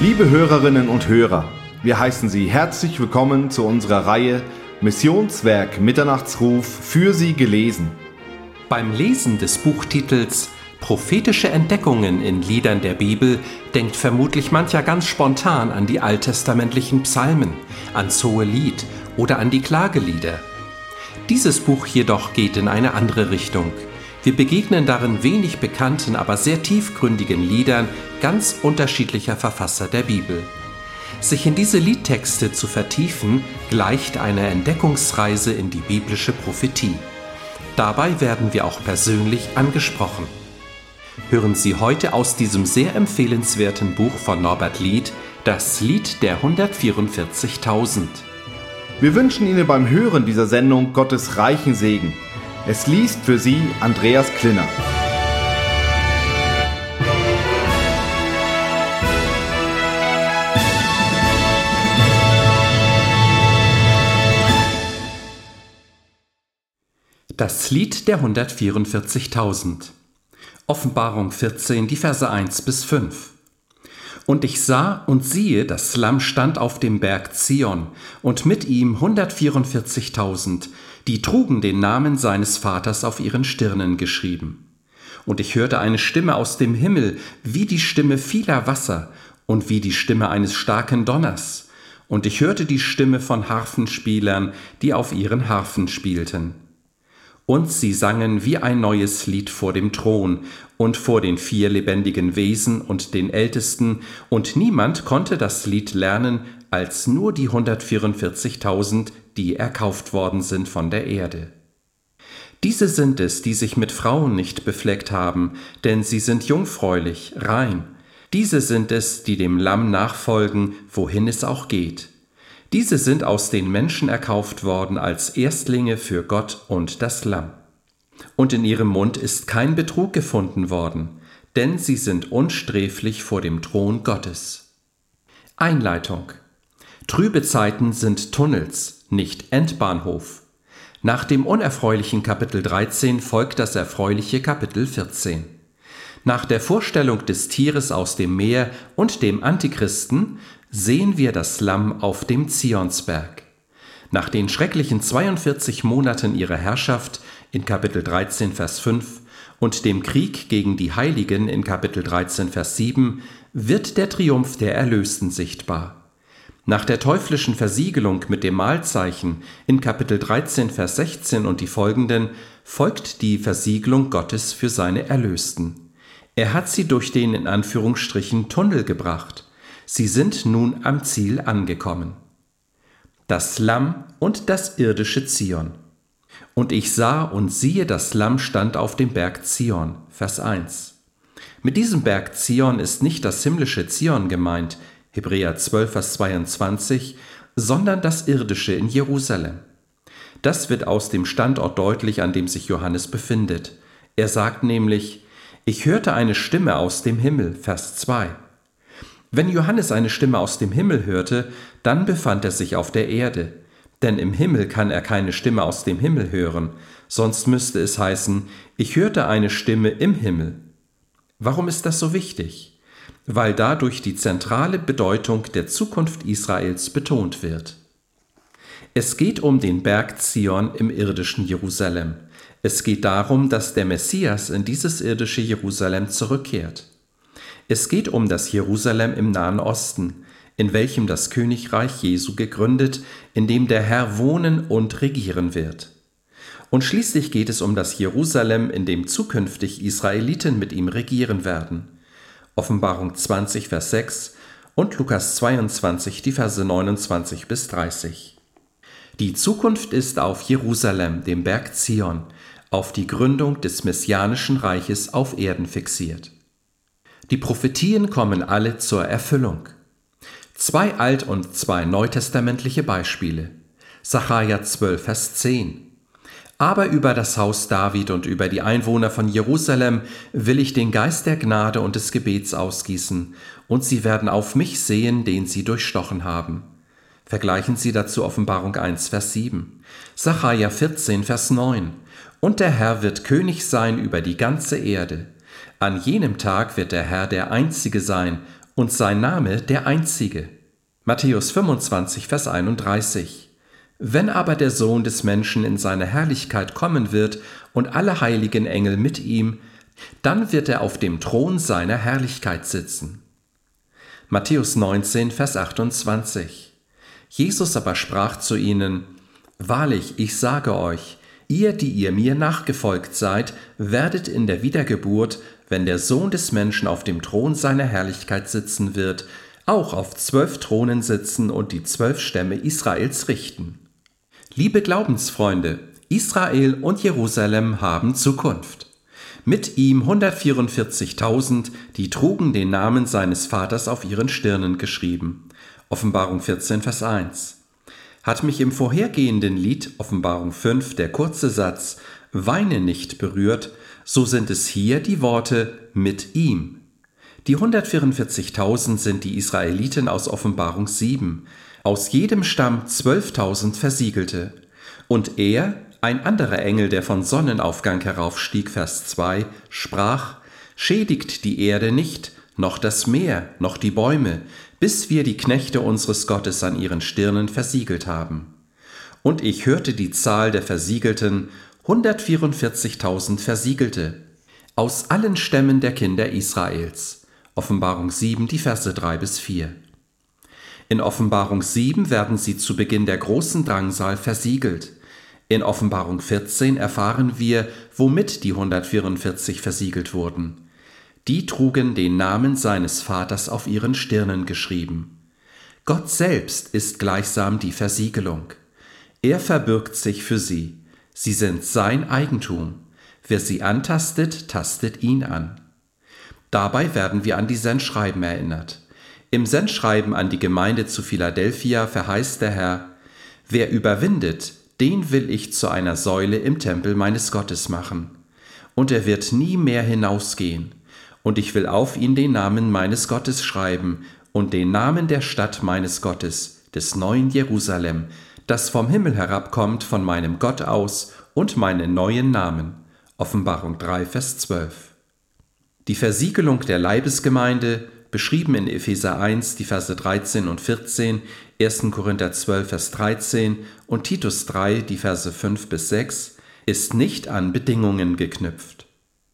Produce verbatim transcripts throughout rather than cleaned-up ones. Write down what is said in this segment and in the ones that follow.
Liebe Hörerinnen und Hörer, wir heißen Sie herzlich willkommen zu unserer Reihe Missionswerk Mitternachtsruf für Sie gelesen. Beim Lesen des Buchtitels Prophetische Entdeckungen in Liedern der Bibel denkt vermutlich mancher ganz spontan an die alttestamentlichen Psalmen, ans Hohelied oder an die Klagelieder. Dieses Buch jedoch geht in eine andere Richtung. Wir begegnen darin wenig bekannten, aber sehr tiefgründigen Liedern ganz unterschiedlicher Verfasser der Bibel. Sich in diese Liedtexte zu vertiefen, gleicht einer Entdeckungsreise in die biblische Prophetie. Dabei werden wir auch persönlich angesprochen. Hören Sie heute aus diesem sehr empfehlenswerten Buch von Norbert Lied das Lied der hundertvierundvierzigtausend. Wir wünschen Ihnen beim Hören dieser Sendung Gottes reichen Segen. Es liest für Sie Andreas Klinner. Das Lied der hundertvierundvierzigtausend. Offenbarung vierzehn, die Verse eins bis fünf. Und ich sah und siehe, das Lamm stand auf dem Berg Zion, und mit ihm hundertvierundvierzigtausend, die trugen den Namen seines Vaters auf ihren Stirnen geschrieben. Und ich hörte eine Stimme aus dem Himmel, wie die Stimme vieler Wasser und wie die Stimme eines starken Donners. Und ich hörte die Stimme von Harfenspielern, die auf ihren Harfen spielten. Und sie sangen wie ein neues Lied vor dem Thron und vor den vier lebendigen Wesen und den Ältesten, und niemand konnte das Lied lernen, als nur die hundertvierundvierzigtausend, die erkauft worden sind von der Erde. Diese sind es, die sich mit Frauen nicht befleckt haben, denn sie sind jungfräulich, rein. Diese sind es, die dem Lamm nachfolgen, wohin es auch geht. Diese sind aus den Menschen erkauft worden als Erstlinge für Gott und das Lamm. Und in ihrem Mund ist kein Betrug gefunden worden, denn sie sind unsträflich vor dem Thron Gottes. Einleitung. Trübe Zeiten sind Tunnels, nicht Endbahnhof. Nach dem unerfreulichen Kapitel dreizehn folgt das erfreuliche Kapitel vierzehn. Nach der Vorstellung des Tieres aus dem Meer und dem Antichristen sehen wir das Lamm auf dem Zionsberg. Nach den schrecklichen zweiundvierzig Monaten ihrer Herrschaft in Kapitel dreizehn, Vers fünf und dem Krieg gegen die Heiligen in Kapitel dreizehn, Vers sieben wird der Triumph der Erlösten sichtbar. Nach der teuflischen Versiegelung mit dem Mahlzeichen in Kapitel dreizehn, Vers sechzehn und die folgenden folgt die Versiegelung Gottes für seine Erlösten. Er hat sie durch den in Anführungsstrichen Tunnel gebracht. Sie sind nun am Ziel angekommen. Das Lamm und das irdische Zion. Und ich sah und siehe, das Lamm stand auf dem Berg Zion, Vers eins. Mit diesem Berg Zion ist nicht das himmlische Zion gemeint, Hebräer zwölf, Vers zweiundzwanzig, sondern das irdische in Jerusalem. Das wird aus dem Standort deutlich, an dem sich Johannes befindet. Er sagt nämlich, ich hörte eine Stimme aus dem Himmel, Vers zwei. Wenn Johannes eine Stimme aus dem Himmel hörte, dann befand er sich auf der Erde. Denn im Himmel kann er keine Stimme aus dem Himmel hören, sonst müsste es heißen, ich hörte eine Stimme im Himmel. Warum ist das so wichtig? Weil dadurch die zentrale Bedeutung der Zukunft Israels betont wird. Es geht um den Berg Zion im irdischen Jerusalem. Es geht darum, dass der Messias in dieses irdische Jerusalem zurückkehrt. Es geht um das Jerusalem im Nahen Osten, in welchem das Königreich Jesu gegründet, in dem der Herr wohnen und regieren wird. Und schließlich geht es um das Jerusalem, in dem zukünftig Israeliten mit ihm regieren werden. Offenbarung zwanzig, Vers sechs und Lukas zweiundzwanzig, die Verse neunundzwanzig bis dreißig. Die Zukunft ist auf Jerusalem, dem Berg Zion, auf die Gründung des messianischen Reiches auf Erden fixiert. Die Prophetien kommen alle zur Erfüllung. Zwei alt- und zwei neutestamentliche Beispiele. Sacharja zwölf, Vers zehn. Aber über das Haus David und über die Einwohner von Jerusalem will ich den Geist der Gnade und des Gebets ausgießen, und sie werden auf mich sehen, den sie durchstochen haben. Vergleichen Sie dazu Offenbarung eins, Vers sieben. Sacharja vierzehn, Vers neun. Und der Herr wird König sein über die ganze Erde. An jenem Tag wird der Herr der Einzige sein, und sein Name der Einzige. Matthäus fünfundzwanzig, Vers einunddreißig. Wenn aber der Sohn des Menschen in seine Herrlichkeit kommen wird und alle heiligen Engel mit ihm, dann wird er auf dem Thron seiner Herrlichkeit sitzen. Matthäus neunzehn, Vers achtundzwanzig. Jesus aber sprach zu ihnen: Wahrlich, ich sage euch, ihr, die ihr mir nachgefolgt seid, werdet in der Wiedergeburt, wenn der Sohn des Menschen auf dem Thron seiner Herrlichkeit sitzen wird, auch auf zwölf Thronen sitzen und die zwölf Stämme Israels richten. Liebe Glaubensfreunde, Israel und Jerusalem haben Zukunft. Mit ihm hundertvierundvierzigtausend, die trugen den Namen seines Vaters auf ihren Stirnen geschrieben. Offenbarung vierzehn, Vers eins. Hat mich im vorhergehenden Lied, Offenbarung fünf, der kurze Satz »Weine nicht« berührt, so sind es hier die Worte »mit ihm«. Die hundertvierundvierzigtausend sind die Israeliten aus Offenbarung sieben, aus jedem Stamm zwölftausend Versiegelte. Und er, ein anderer Engel, der von Sonnenaufgang heraufstieg, Vers zwei, sprach: Schädigt die Erde nicht, noch das Meer, noch die Bäume, bis wir die Knechte unseres Gottes an ihren Stirnen versiegelt haben. Und ich hörte die Zahl der Versiegelten, hundertvierundvierzigtausend Versiegelte, aus allen Stämmen der Kinder Israels. Offenbarung sieben, die Verse drei bis vier. In Offenbarung sieben werden sie zu Beginn der großen Drangsal versiegelt. In Offenbarung vierzehn erfahren wir, womit die hundertvierundvierzig versiegelt wurden. Die trugen den Namen seines Vaters auf ihren Stirnen geschrieben. Gott selbst ist gleichsam die Versiegelung. Er verbürgt sich für sie. Sie sind sein Eigentum. Wer sie antastet, tastet ihn an. Dabei werden wir an die Sendschreiben erinnert. Im Sendschreiben an die Gemeinde zu Philadelphia verheißt der Herr: Wer überwindet, den will ich zu einer Säule im Tempel meines Gottes machen. Und er wird nie mehr hinausgehen. Und ich will auf ihn den Namen meines Gottes schreiben und den Namen der Stadt meines Gottes, des neuen Jerusalem, das vom Himmel herabkommt von meinem Gott aus, und meinen neuen Namen. Offenbarung drei, Vers zwölf. Die Versiegelung der Leibesgemeinde, beschrieben in Epheser eins, die Verse dreizehn und vierzehn, erster Korinther zwölf, Vers dreizehn und Titus drei, die Verse fünf bis sechs, ist nicht an Bedingungen geknüpft.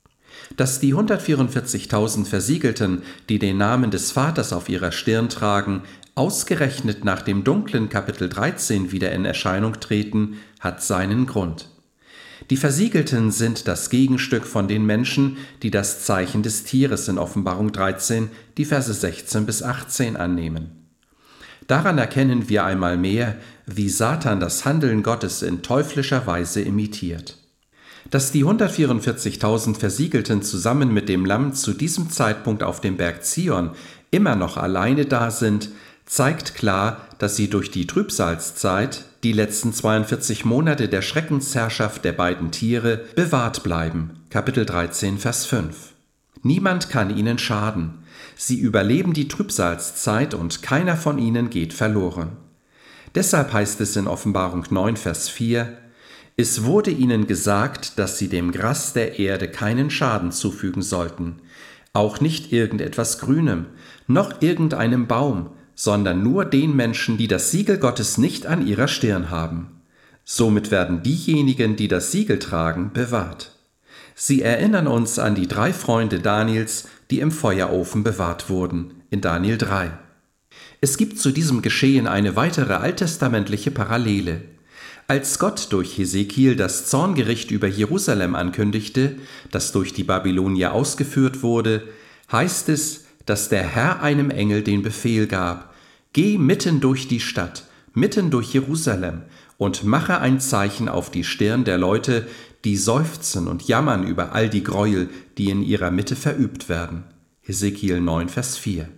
Dass die hundertvierundvierzigtausend Versiegelten, die den Namen des Vaters auf ihrer Stirn tragen, ausgerechnet nach dem dunklen Kapitel dreizehn wieder in Erscheinung treten, hat seinen Grund. Die Versiegelten sind das Gegenstück von den Menschen, die das Zeichen des Tieres in Offenbarung dreizehn, die Verse sechzehn bis achtzehn annehmen. Daran erkennen wir einmal mehr, wie Satan das Handeln Gottes in teuflischer Weise imitiert. Dass die hundertvierundvierzigtausend Versiegelten zusammen mit dem Lamm zu diesem Zeitpunkt auf dem Berg Zion immer noch alleine da sind, zeigt klar, dass sie durch die Trübsalzeit, die letzten zweiundvierzig Monate der Schreckensherrschaft der beiden Tiere, bewahrt bleiben. Kapitel dreizehn, Vers fünf. Niemand kann ihnen schaden. Sie überleben die Trübsalzeit und keiner von ihnen geht verloren. Deshalb heißt es in Offenbarung neun, Vers vier: Es wurde ihnen gesagt, dass sie dem Gras der Erde keinen Schaden zufügen sollten, auch nicht irgendetwas Grünem, noch irgendeinem Baum, sondern nur den Menschen, die das Siegel Gottes nicht an ihrer Stirn haben. Somit werden diejenigen, die das Siegel tragen, bewahrt. Sie erinnern uns an die drei Freunde Daniels, die im Feuerofen bewahrt wurden, in Daniel drei. Es gibt zu diesem Geschehen eine weitere alttestamentliche Parallele. Als Gott durch Hesekiel das Zorngericht über Jerusalem ankündigte, das durch die Babylonier ausgeführt wurde, heißt es, dass der Herr einem Engel den Befehl gab: Geh mitten durch die Stadt, mitten durch Jerusalem und mache ein Zeichen auf die Stirn der Leute, die seufzen und jammern über all die Gräuel, die in ihrer Mitte verübt werden. Hesekiel neun, Vers vier.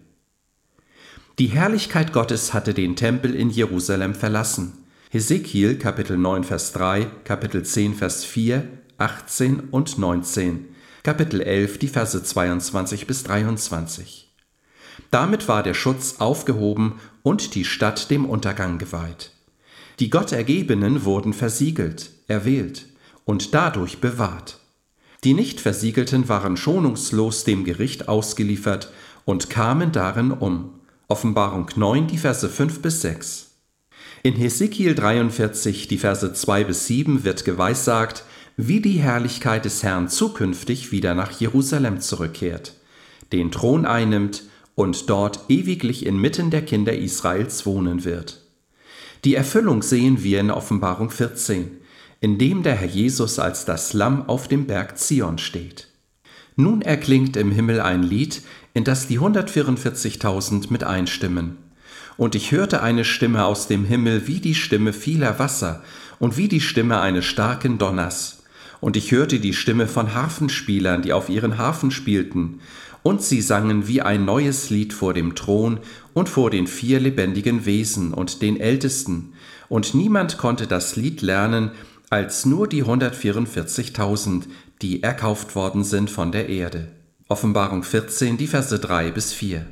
Die Herrlichkeit Gottes hatte den Tempel in Jerusalem verlassen. Hesekiel Kapitel neun, Vers drei, Kapitel zehn, Vers vier, achtzehn und neunzehn, Kapitel elf, die Verse zweiundzwanzig bis dreiundzwanzig. Damit war der Schutz aufgehoben und die Stadt dem Untergang geweiht. Die Gottergebenen wurden versiegelt, erwählt und dadurch bewahrt. Die Nicht-Versiegelten waren schonungslos dem Gericht ausgeliefert und kamen darin um. Offenbarung neun, die Verse fünf bis sechs. In Hesekiel dreiundvierzig, die Verse zwei bis sieben wird geweissagt, wie die Herrlichkeit des Herrn zukünftig wieder nach Jerusalem zurückkehrt, den Thron einnimmt und dort ewiglich inmitten der Kinder Israels wohnen wird. Die Erfüllung sehen wir in Offenbarung vierzehn, in dem der Herr Jesus als das Lamm auf dem Berg Zion steht. Nun erklingt im Himmel ein Lied, in das die hundertvierundvierzigtausend mit einstimmen. Und ich hörte eine Stimme aus dem Himmel wie die Stimme vieler Wasser und wie die Stimme eines starken Donners. Und ich hörte die Stimme von Harfenspielern, die auf ihren Harfen spielten. Und sie sangen wie ein neues Lied vor dem Thron und vor den vier lebendigen Wesen und den Ältesten. Und niemand konnte das Lied lernen, als nur die hundertvierundvierzigtausend, die erkauft worden sind von der Erde. Offenbarung vierzehn, die Verse drei bis vier.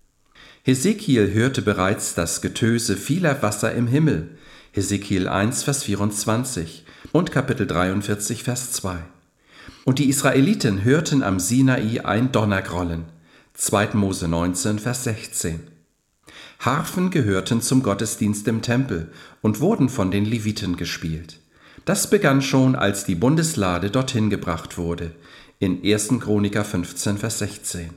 Hesekiel hörte bereits das Getöse vieler Wasser im Himmel, Hesekiel eins, Vers vierundzwanzig und Kapitel dreiundvierzig, Vers zwei. Und die Israeliten hörten am Sinai ein Donnergrollen, zweiter Mose neunzehn, Vers sechzehn. Harfen gehörten zum Gottesdienst im Tempel und wurden von den Leviten gespielt. Das begann schon, als die Bundeslade dorthin gebracht wurde, in erster Chroniker fünfzehn, Vers sechzehn.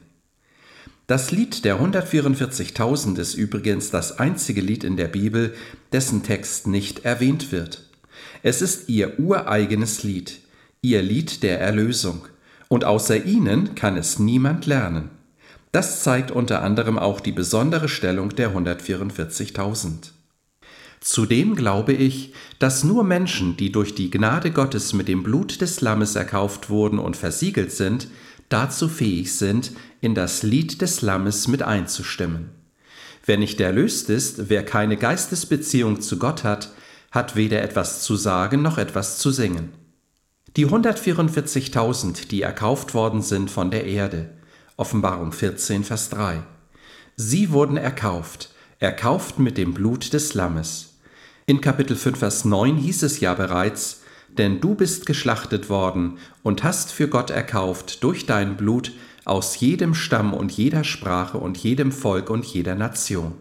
Das Lied der hundertvierundvierzigtausend ist übrigens das einzige Lied in der Bibel, dessen Text nicht erwähnt wird. Es ist ihr ureigenes Lied, ihr Lied der Erlösung, und außer ihnen kann es niemand lernen. Das zeigt unter anderem auch die besondere Stellung der hundertvierundvierzigtausend. Zudem glaube ich, dass nur Menschen, die durch die Gnade Gottes mit dem Blut des Lammes erkauft wurden und versiegelt sind, dazu fähig sind, in das Lied des Lammes mit einzustimmen. Wer nicht erlöst ist, wer keine Geistesbeziehung zu Gott hat, hat weder etwas zu sagen noch etwas zu singen. Die hundertvierundvierzigtausend, die erkauft worden sind von der Erde, Offenbarung vierzehn, Vers drei. Sie wurden erkauft, erkauft mit dem Blut des Lammes. In Kapitel fünf, Vers neun hieß es ja bereits, denn du bist geschlachtet worden und hast für Gott erkauft durch dein Blut aus jedem Stamm und jeder Sprache und jedem Volk und jeder Nation.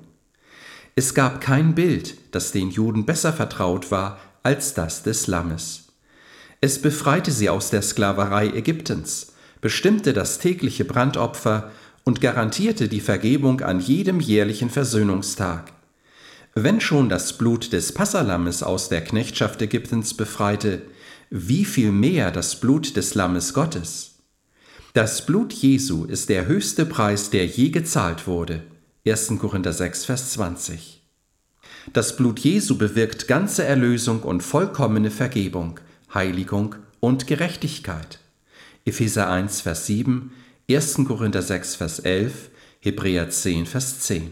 Es gab kein Bild, das den Juden besser vertraut war, als das des Lammes. Es befreite sie aus der Sklaverei Ägyptens, bestimmte das tägliche Brandopfer und garantierte die Vergebung an jedem jährlichen Versöhnungstag. Wenn schon das Blut des Passalammes aus der Knechtschaft Ägyptens befreite, wie viel mehr das Blut des Lammes Gottes? Das Blut Jesu ist der höchste Preis, der je gezahlt wurde. erster Korinther sechs, Vers zwanzig. Das Blut Jesu bewirkt ganze Erlösung und vollkommene Vergebung, Heiligung und Gerechtigkeit. Epheser eins, Vers sieben, erster Korinther sechs, Vers elf, Hebräer zehn, Vers zehn.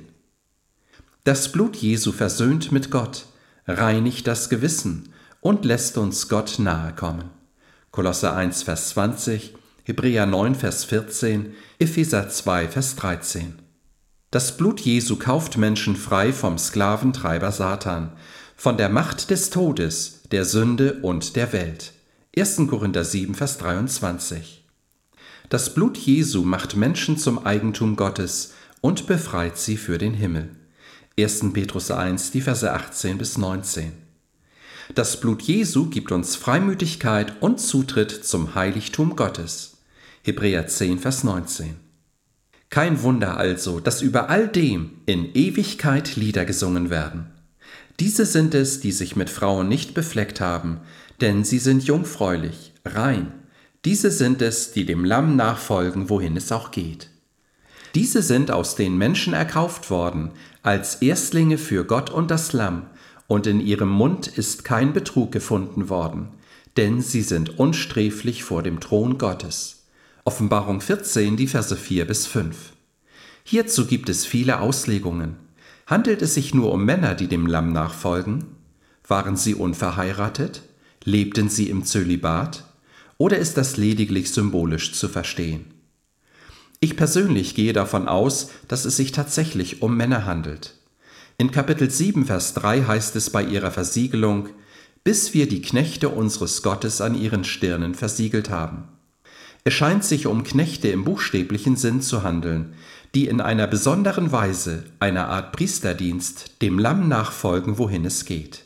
Das Blut Jesu versöhnt mit Gott, reinigt das Gewissen und lässt uns Gott nahe kommen. Kolosser eins, Vers zwanzig, Hebräer neun, Vers vierzehn, Epheser zwei, Vers dreizehn. Das Blut Jesu kauft Menschen frei vom Sklaventreiber Satan, von der Macht des Todes, der Sünde und der Welt. erster Korinther sieben, Vers dreiundzwanzig. Das Blut Jesu macht Menschen zum Eigentum Gottes und befreit sie für den Himmel. erster Petrus eins, die Verse achtzehn bis neunzehn. Das Blut Jesu gibt uns Freimütigkeit und Zutritt zum Heiligtum Gottes. Hebräer zehn, Vers neunzehn. Kein Wunder also, dass über all dem in Ewigkeit Lieder gesungen werden. Diese sind es, die sich mit Frauen nicht befleckt haben, denn sie sind jungfräulich, rein. Diese sind es, die dem Lamm nachfolgen, wohin es auch geht. Diese sind aus den Menschen erkauft worden, als Erstlinge für Gott und das Lamm, und in ihrem Mund ist kein Betrug gefunden worden, denn sie sind unsträflich vor dem Thron Gottes. Offenbarung vierzehn, die Verse vier bis fünf. Hierzu gibt es viele Auslegungen. Handelt es sich nur um Männer, die dem Lamm nachfolgen? Waren sie unverheiratet? Lebten sie im Zölibat? Oder ist das lediglich symbolisch zu verstehen? Ich persönlich gehe davon aus, dass es sich tatsächlich um Männer handelt. In Kapitel sieben, Vers drei heißt es bei ihrer Versiegelung, bis wir die Knechte unseres Gottes an ihren Stirnen versiegelt haben. Es scheint sich um Knechte im buchstäblichen Sinn zu handeln, die in einer besonderen Weise, einer Art Priesterdienst, dem Lamm nachfolgen, wohin es geht.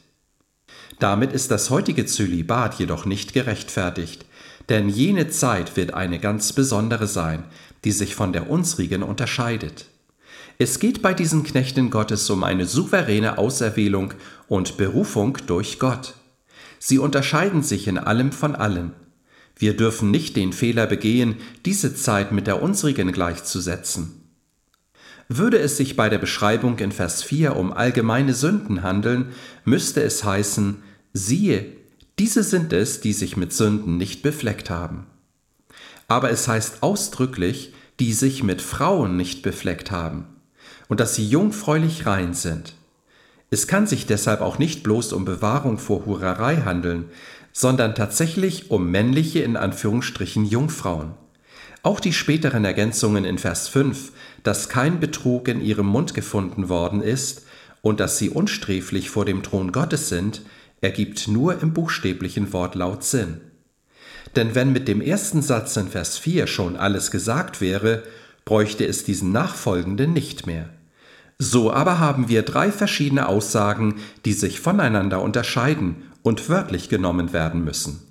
Damit ist das heutige Zölibat jedoch nicht gerechtfertigt, denn jene Zeit wird eine ganz besondere sein, die sich von der unsrigen unterscheidet. Es geht bei diesen Knechten Gottes um eine souveräne Auserwählung und Berufung durch Gott. Sie unterscheiden sich in allem von allen. Wir dürfen nicht den Fehler begehen, diese Zeit mit der unsrigen gleichzusetzen. Würde es sich bei der Beschreibung in Vers vier um allgemeine Sünden handeln, müsste es heißen, siehe, diese sind es, die sich mit Sünden nicht befleckt haben. Aber es heißt ausdrücklich, die sich mit Frauen nicht befleckt haben und dass sie jungfräulich rein sind. Es kann sich deshalb auch nicht bloß um Bewahrung vor Hurerei handeln, sondern tatsächlich um männliche in Anführungsstrichen Jungfrauen. Auch die späteren Ergänzungen in Vers fünf, dass kein Betrug in ihrem Mund gefunden worden ist und dass sie unsträflich vor dem Thron Gottes sind, ergibt nur im buchstäblichen Wortlaut Sinn. Denn wenn mit dem ersten Satz in Vers vier schon alles gesagt wäre, bräuchte es diesen nachfolgenden nicht mehr. So aber haben wir drei verschiedene Aussagen, die sich voneinander unterscheiden und wörtlich genommen werden müssen.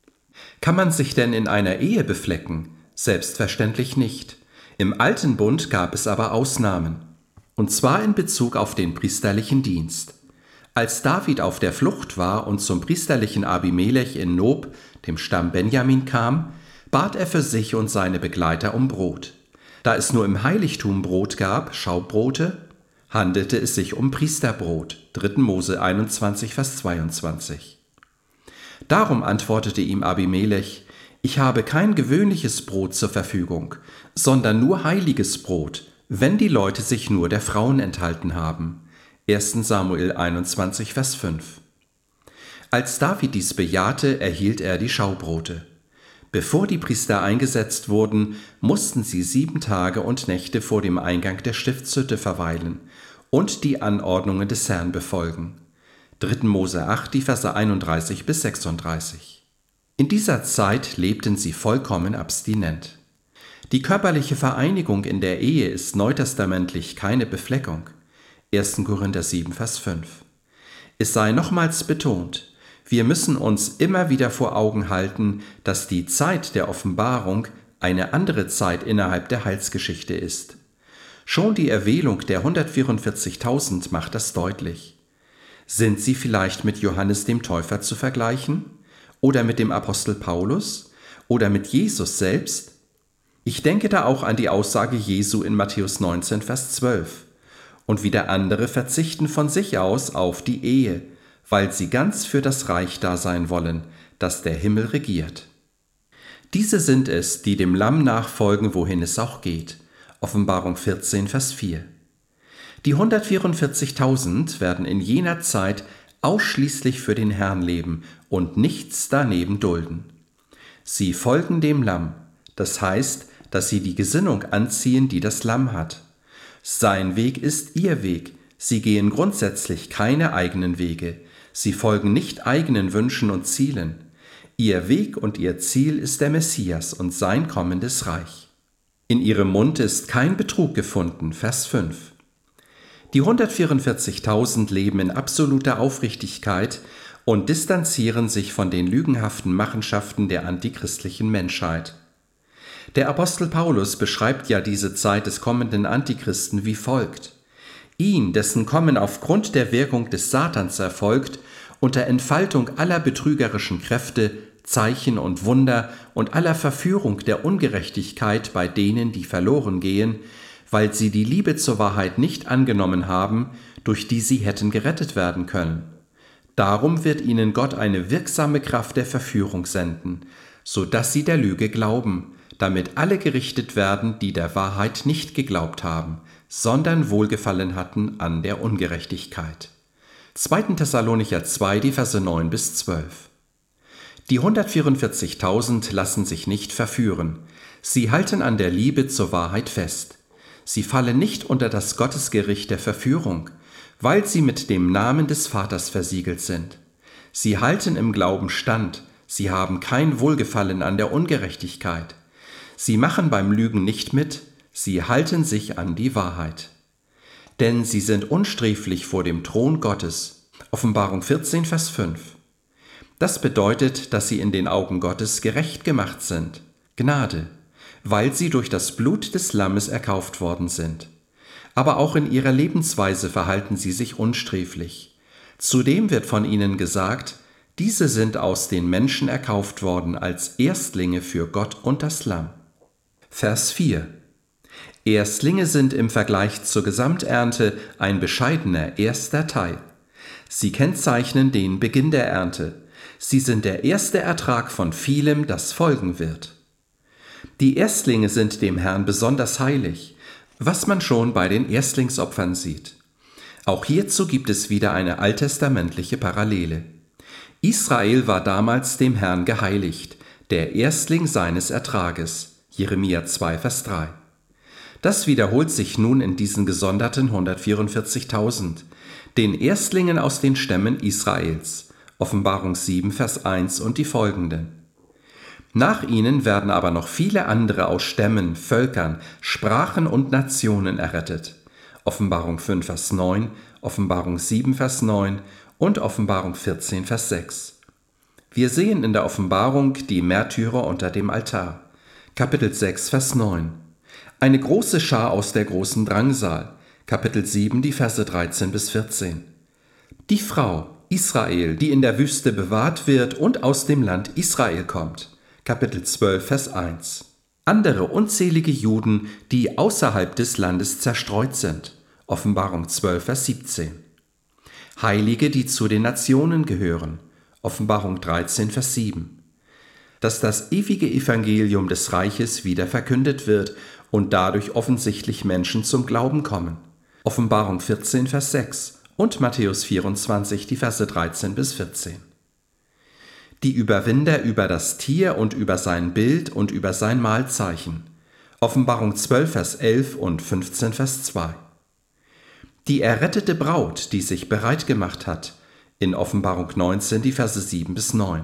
Kann man sich denn in einer Ehe beflecken? Selbstverständlich nicht. Im Alten Bund gab es aber Ausnahmen, und zwar in Bezug auf den priesterlichen Dienst. Als David auf der Flucht war und zum priesterlichen Abimelech in Nob, dem Stamm Benjamin, kam, bat er für sich und seine Begleiter um Brot. Da es nur im Heiligtum Brot gab, Schaubrote, handelte es sich um Priesterbrot, dritter Mose einundzwanzig, Vers zweiundzwanzig. Darum antwortete ihm Abimelech, ich habe kein gewöhnliches Brot zur Verfügung, sondern nur heiliges Brot, wenn die Leute sich nur der Frauen enthalten haben. erster Samuel einundzwanzig, Vers fünf. Als David dies bejahte, erhielt er die Schaubrote. Bevor die Priester eingesetzt wurden, mussten sie sieben Tage und Nächte vor dem Eingang der Stiftshütte verweilen und die Anordnungen des Herrn befolgen. dritter Mose acht, die Verse einunddreißig bis sechsunddreißig. In dieser Zeit lebten sie vollkommen abstinent. Die körperliche Vereinigung in der Ehe ist neutestamentlich keine Befleckung. erster Korinther sieben, Vers fünf. Es sei nochmals betont, wir müssen uns immer wieder vor Augen halten, dass die Zeit der Offenbarung eine andere Zeit innerhalb der Heilsgeschichte ist. Schon die Erwählung der hundertvierundvierzigtausend macht das deutlich. Sind sie vielleicht mit Johannes dem Täufer zu vergleichen? Oder mit dem Apostel Paulus? Oder mit Jesus selbst? Ich denke da auch an die Aussage Jesu in Matthäus neunzehn, Vers zwölf. Und wieder andere verzichten von sich aus auf die Ehe, weil sie ganz für das Reich da sein wollen, das der Himmel regiert. Diese sind es, die dem Lamm nachfolgen, wohin es auch geht. Offenbarung vierzehn, Vers vier. Die hundertvierundvierzigtausend werden in jener Zeit ausschließlich für den Herrn leben und nichts daneben dulden. Sie folgen dem Lamm, das heißt, dass sie die Gesinnung anziehen, die das Lamm hat. Sein Weg ist ihr Weg, sie gehen grundsätzlich keine eigenen Wege, sie folgen nicht eigenen Wünschen und Zielen. Ihr Weg und ihr Ziel ist der Messias und sein kommendes Reich. In ihrem Mund ist kein Betrug gefunden, Vers fünf. Die hundertvierundvierzigtausend leben in absoluter Aufrichtigkeit und distanzieren sich von den lügenhaften Machenschaften der antichristlichen Menschheit. Der Apostel Paulus beschreibt ja diese Zeit des kommenden Antichristen wie folgt: Ihn, dessen Kommen aufgrund der Wirkung des Satans erfolgt, unter Entfaltung aller betrügerischen Kräfte, Zeichen und Wunder und aller Verführung der Ungerechtigkeit bei denen, die verloren gehen, weil sie die Liebe zur Wahrheit nicht angenommen haben, durch die sie hätten gerettet werden können. Darum wird ihnen Gott eine wirksame Kraft der Verführung senden, so dass sie der Lüge glauben, damit alle gerichtet werden, die der Wahrheit nicht geglaubt haben, sondern Wohlgefallen hatten an der Ungerechtigkeit. zweiter Thessalonicher zwei, die Verse neun bis zwölf. Die hundertvierundvierzigtausend lassen sich nicht verführen. Sie halten an der Liebe zur Wahrheit fest. Sie fallen nicht unter das Gottesgericht der Verführung, weil sie mit dem Namen des Vaters versiegelt sind. Sie halten im Glauben stand, sie haben kein Wohlgefallen an der Ungerechtigkeit. Sie machen beim Lügen nicht mit, Sie halten sich an die Wahrheit. Denn sie sind unsträflich vor dem Thron Gottes. Offenbarung vierzehn, Vers fünf. Das bedeutet, dass sie in den Augen Gottes gerecht gemacht sind. Gnade, weil sie durch das Blut des Lammes erkauft worden sind. Aber auch in ihrer Lebensweise verhalten sie sich unsträflich. Zudem wird von ihnen gesagt, diese sind aus den Menschen erkauft worden als Erstlinge für Gott und das Lamm. Vers vier. Erstlinge sind im Vergleich zur Gesamternte ein bescheidener erster Teil. Sie kennzeichnen den Beginn der Ernte. Sie sind der erste Ertrag von vielem, das folgen wird. Die Erstlinge sind dem Herrn besonders heilig, was man schon bei den Erstlingsopfern sieht. Auch hierzu gibt es wieder eine alttestamentliche Parallele. Israel war damals dem Herrn geheiligt, der Erstling seines Ertrages. Jeremia zwei, Vers drei. Das wiederholt sich nun in diesen gesonderten hundertvierundvierzigtausend, den Erstlingen aus den Stämmen Israels. Offenbarung sieben, Vers eins und die folgenden. Nach ihnen werden aber noch viele andere aus Stämmen, Völkern, Sprachen und Nationen errettet. Offenbarung fünf, Vers neun, Offenbarung sieben, Vers neun und Offenbarung vierzehn, Vers sechs. Wir sehen in der Offenbarung die Märtyrer unter dem Altar. Kapitel sechs, Vers neun. Eine große Schar aus der großen Drangsal. Kapitel sieben, die Verse dreizehn bis vierzehn. Die Frau, Israel, die in der Wüste bewahrt wird und aus dem Land Israel kommt. Kapitel zwölf, Vers eins. Andere unzählige Juden, die außerhalb des Landes zerstreut sind. Offenbarung zwölf, Vers siebzehn. Heilige, die zu den Nationen gehören. Offenbarung dreizehn, Vers sieben. Dass das ewige Evangelium des Reiches wieder verkündet wird und dadurch offensichtlich Menschen zum Glauben kommen. Offenbarung vierzehn, Vers sechs und Matthäus vierundzwanzig, die Verse dreizehn bis vierzehn. Die Überwinder über das Tier und über sein Bild und über sein Mahlzeichen. Offenbarung zwölf, Vers elf und fünfzehn, Vers zwei. Die errettete Braut, die sich bereit gemacht hat, in Offenbarung neunzehn, die Verse sieben bis neun.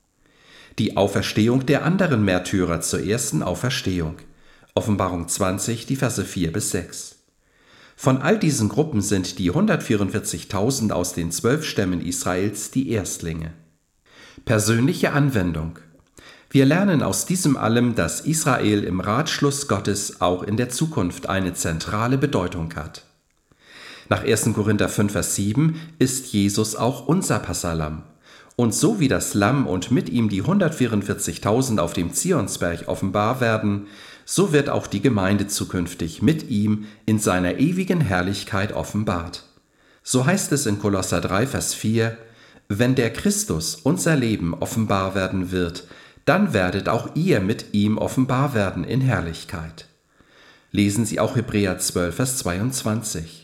Die Auferstehung der anderen Märtyrer zur ersten Auferstehung, Offenbarung zwanzig, die Verse vier bis sechs. Von all diesen Gruppen sind die hundertvierundvierzigtausend aus den zwölf Stämmen Israels die Erstlinge. Persönliche Anwendung. Wir lernen aus diesem allem, dass Israel im Ratschluss Gottes auch in der Zukunft eine zentrale Bedeutung hat. Nach ersten Korinther fünf, Vers sieben ist Jesus auch unser Passahlamm. Und so wie das Lamm und mit ihm die hundertvierundvierzigtausend auf dem Zionsberg offenbar werden, so wird auch die Gemeinde zukünftig mit ihm in seiner ewigen Herrlichkeit offenbart. So heißt es in Kolosser drei, Vers vier, wenn der Christus, unser Leben, offenbar werden wird, dann werdet auch ihr mit ihm offenbar werden in Herrlichkeit. Lesen Sie auch Hebräer zwölf, Vers zweiundzwanzig.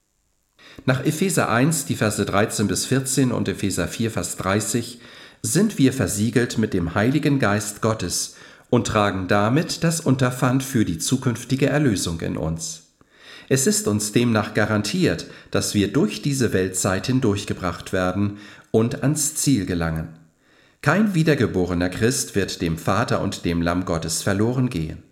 Nach Epheser eins, die Verse dreizehn bis vierzehn und Epheser vier, Vers dreißig, sind wir versiegelt mit dem Heiligen Geist Gottes und tragen damit das Unterpfand für die zukünftige Erlösung in uns. Es ist uns demnach garantiert, dass wir durch diese Weltzeit hindurchgebracht werden und ans Ziel gelangen. Kein wiedergeborener Christ wird dem Vater und dem Lamm Gottes verloren gehen.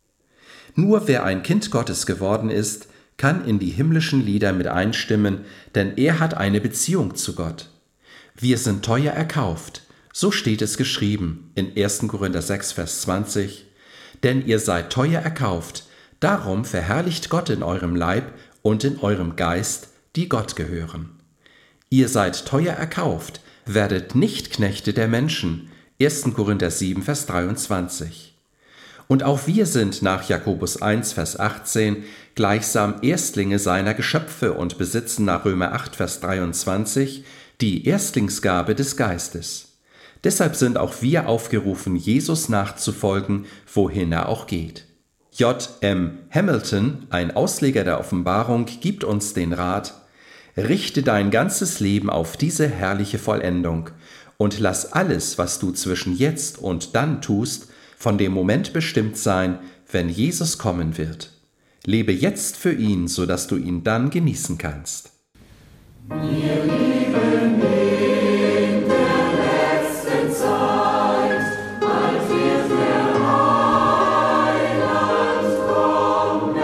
Nur wer ein Kind Gottes geworden ist, kann in die himmlischen Lieder mit einstimmen, denn er hat eine Beziehung zu Gott. Wir sind teuer erkauft, so steht es geschrieben in ersten Korinther sechs, Vers zwanzig, denn ihr seid teuer erkauft, darum verherrlicht Gott in eurem Leib und in eurem Geist, die Gott gehören. Ihr seid teuer erkauft, werdet nicht Knechte der Menschen, ersten Korinther sieben, Vers dreiundzwanzig. Und auch wir sind nach Jakobus eins, Vers achtzehn gleichsam Erstlinge seiner Geschöpfe und besitzen nach Römer acht, Vers dreiundzwanzig die Erstlingsgabe des Geistes. Deshalb sind auch wir aufgerufen, Jesus nachzufolgen, wohin er auch geht. J M Hamilton, ein Ausleger der Offenbarung, gibt uns den Rat: Richte dein ganzes Leben auf diese herrliche Vollendung und lass alles, was du zwischen jetzt und dann tust, von dem Moment bestimmt sein, wenn Jesus kommen wird. Lebe jetzt für ihn, sodass du ihn dann genießen kannst. Wir lieben in der letzten Zeit, als wird der Heiland kommen.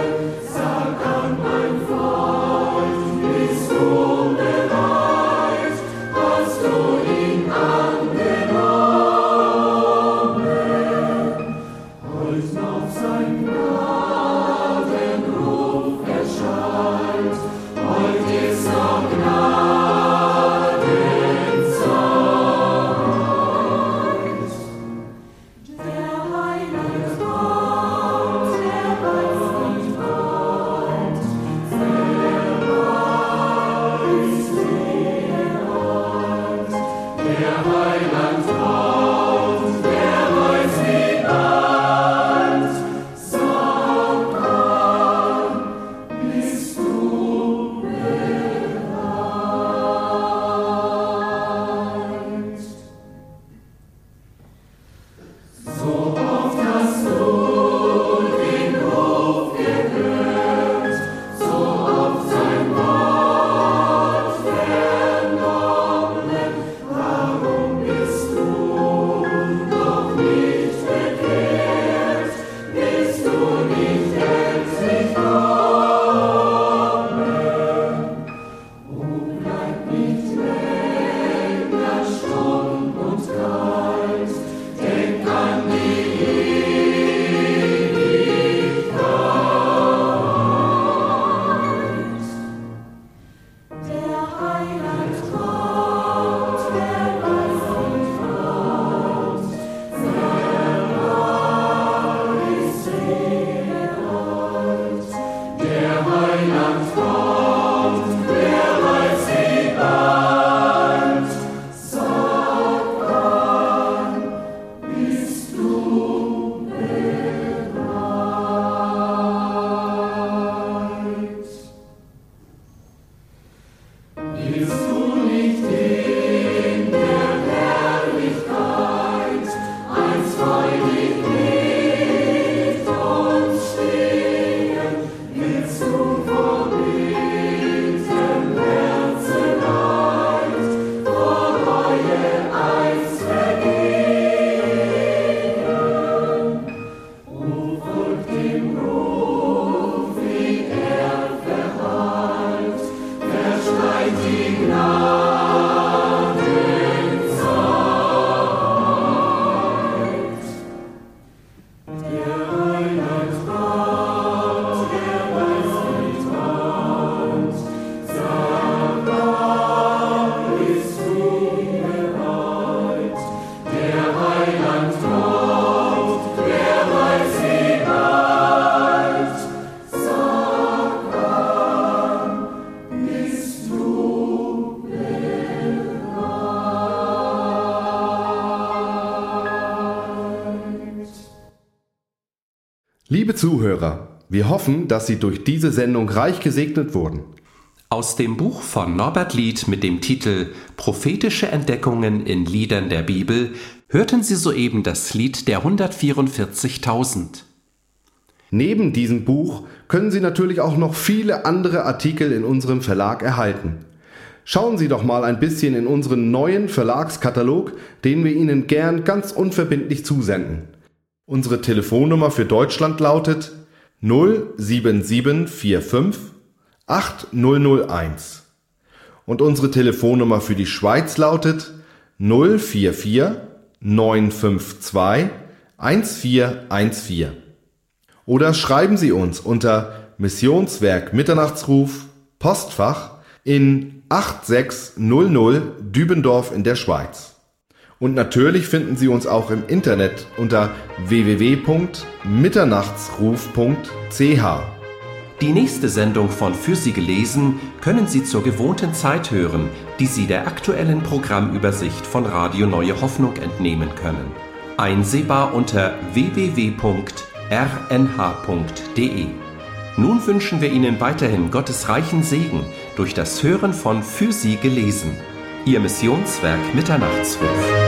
Liebe Zuhörer, wir hoffen, dass Sie durch diese Sendung reich gesegnet wurden. Aus dem Buch von Norbert Lied mit dem Titel Prophetische Entdeckungen in Liedern der Bibel hörten Sie soeben das Lied der hundertvierundvierzigtausend. Neben diesem Buch können Sie natürlich auch noch viele andere Artikel in unserem Verlag erhalten. Schauen Sie doch mal ein bisschen in unseren neuen Verlagskatalog, den wir Ihnen gern ganz unverbindlich zusenden. Unsere Telefonnummer für Deutschland lautet null sieben sieben vier fünf acht null null eins und unsere Telefonnummer für die Schweiz lautet null vier vier neun fünf zwei eins vier eins vier. Oder schreiben Sie uns unter Missionswerk Mitternachtsruf, Postfach in acht sechs null null Dübendorf in der Schweiz. Und natürlich finden Sie uns auch im Internet unter w w w punkt mitternachtsruf punkt c h. Die nächste Sendung von Für Sie gelesen können Sie zur gewohnten Zeit hören, die Sie der aktuellen Programmübersicht von Radio Neue Hoffnung entnehmen können. Einsehbar unter w w w punkt r n h punkt d e. Nun wünschen wir Ihnen weiterhin Gottes reichen Segen durch das Hören von Für Sie gelesen. Ihr Missionswerk Mitternachtsruf.